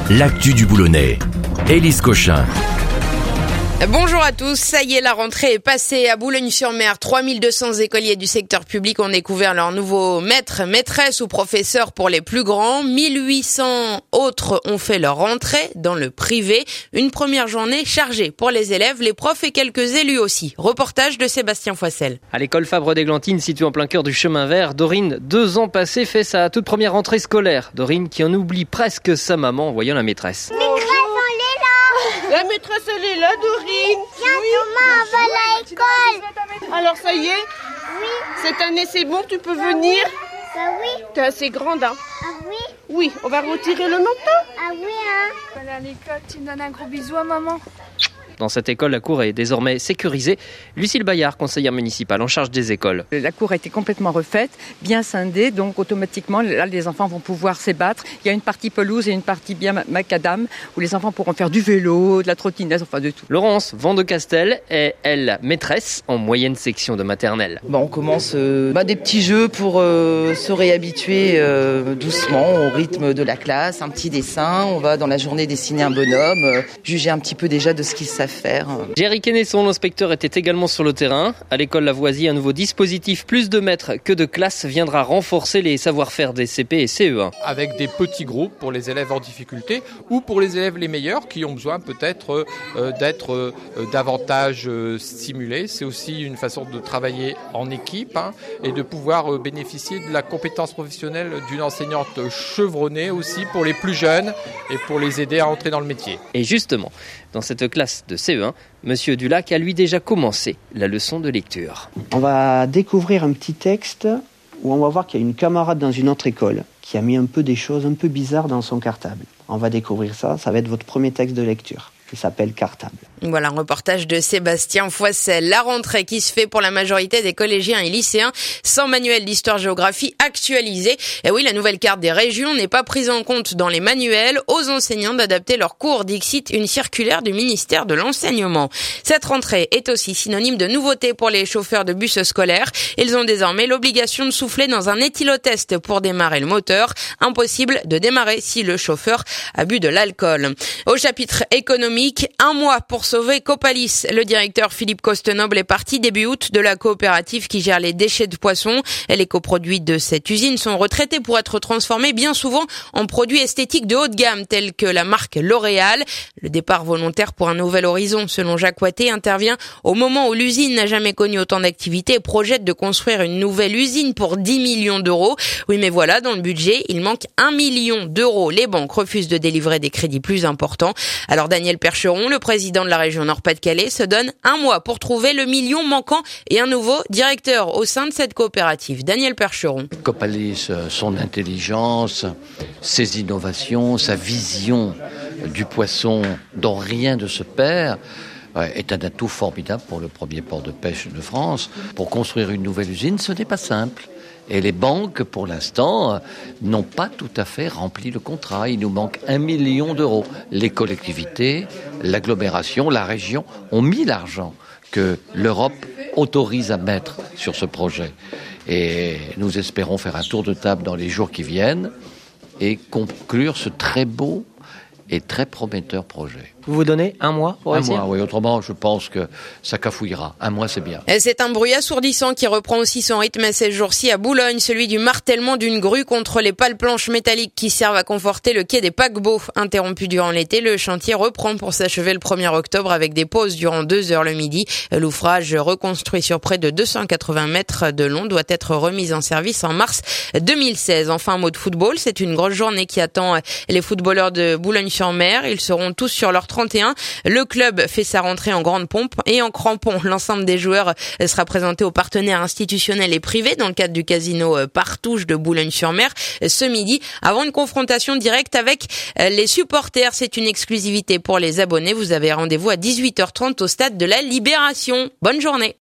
l'actu du Boulonnais. Élise Cochin. Bonjour à tous, ça y est, la rentrée est passée à Boulogne-sur-Mer. 3200 écoliers du secteur public ont découvert leur nouveau maître, maîtresse ou professeur pour les plus grands. 1800 autres ont fait leur rentrée dans le privé. Une première journée chargée pour les élèves, les profs et quelques élus aussi. Reportage de Sébastien Foissel. À l'école Fabre-d'Églantine, située en plein cœur du chemin vert, Dorine, 2 ans passés, fait sa toute première rentrée scolaire. Dorine qui en oublie presque sa maman en voyant la maîtresse. La maîtresse, elle est là, Dorine. Maman, on va à l'école. Alors, ça y est? Oui. Cette année, c'est bon, tu peux venir? Oui. T'es assez grande, hein? Ah oui. Oui, on va retirer le menton. Ah oui, hein. À l'école, tu me donnes un gros bisou à maman. Dans cette école, la cour est désormais sécurisée. Lucille Bayard, conseillère municipale en charge des écoles. La cour a été complètement refaite, bien scindée, donc automatiquement, là, les enfants vont pouvoir s'ébattre. Il y a une partie pelouse et une partie bien macadam, où les enfants pourront faire du vélo, de la trottinette, enfin de tout. Laurence Vandecastel est, elle, maîtresse en moyenne section de maternelle. On commence des petits jeux pour se réhabituer doucement au rythme de la classe, un petit dessin. On va dans la journée dessiner un bonhomme, juger un petit peu déjà de ce qu'ils savent faire. Jerry Kennesson, l'inspecteur, était également sur le terrain. À l'école Lavoisier, un nouveau dispositif plus de maîtres que de classes viendra renforcer les savoir-faire des CP et CE1. Avec des petits groupes pour les élèves en difficulté ou pour les élèves les meilleurs qui ont besoin peut-être d'être davantage stimulés. C'est aussi une façon de travailler en équipe et de pouvoir bénéficier de la compétence professionnelle d'une enseignante chevronnée aussi pour les plus jeunes et pour les aider à entrer dans le métier. Et justement, dans cette classe de CE1, Monsieur Dulac a lui déjà commencé la leçon de lecture. On va découvrir un petit texte où on va voir qu'il y a une camarade dans une autre école qui a mis un peu des choses un peu bizarres dans son cartable. On va découvrir ça va être votre premier texte de lecture. Il s'appelle Cartable. Voilà, un reportage de Sébastien Foissel. La rentrée qui se fait pour la majorité des collégiens et lycéens sans manuel d'histoire-géographie actualisé. Et oui, la nouvelle carte des régions n'est pas prise en compte dans les manuels. Aux enseignants d'adapter leurs cours, dicte une circulaire du ministère de l'Enseignement. Cette rentrée est aussi synonyme de nouveauté pour les chauffeurs de bus scolaires. Ils ont désormais l'obligation de souffler dans un éthylotest pour démarrer le moteur. Impossible de démarrer si le chauffeur a bu de l'alcool. Au chapitre économique, un mois pour sauver Copalis. Le directeur Philippe Costenoble est parti début août de la coopérative qui gère les déchets de poissons. Les coproduits de cette usine sont retraités pour être transformés bien souvent en produits esthétiques de haut de gamme tels que la marque L'Oréal. Le départ volontaire pour un nouvel horizon, selon Jacques Watté, intervient au moment où l'usine n'a jamais connu autant d'activité et projette de construire une nouvelle usine pour 10 millions d'euros. Oui, mais voilà, dans le budget, il manque 1 million d'euros. Les banques refusent de délivrer des crédits plus importants. Alors Daniel Percheron, le président de la région Nord-Pas-de-Calais, se donne un mois pour trouver le million manquant et un nouveau directeur au sein de cette coopérative. Daniel Percheron. Copalis, son intelligence, ses innovations, sa vision du poisson dont rien ne se perd, est un atout formidable pour le premier port de pêche de France. Pour construire une nouvelle usine, ce n'est pas simple. Et les banques, pour l'instant, n'ont pas tout à fait rempli le contrat. Il nous manque 1 million d'euros. Les collectivités, l'agglomération, la région ont mis l'argent que l'Europe autorise à mettre sur ce projet. Et nous espérons faire un tour de table dans les jours qui viennent et conclure ce très beau et très prometteur projet. Vous vous donnez un mois pour réussir ? Un mois, oui. Autrement, je pense que ça cafouillera. Un mois, c'est bien. C'est un bruit assourdissant qui reprend aussi son rythme ces jours-ci à Boulogne, celui du martèlement d'une grue contre les pales planches métalliques qui servent à conforter le quai des paquebots. Interrompu durant l'été, le chantier reprend pour s'achever le 1er octobre avec des pauses durant 2 heures le midi. L'ouvrage, reconstruit sur près de 280 mètres de long, doit être remis en service en mars 2016. Enfin, un mot de football, c'est une grosse journée qui attend les footballeurs de Boulogne-sur-Mer. Ils seront tous sur leur 31. Le club fait sa rentrée en grande pompe et en crampons. L'ensemble des joueurs sera présenté aux partenaires institutionnels et privés dans le cadre du casino Partouche de Boulogne-sur-Mer ce midi avant une confrontation directe avec les supporters. C'est une exclusivité pour les abonnés. Vous avez rendez-vous à 18h30 au stade de la Libération. Bonne journée.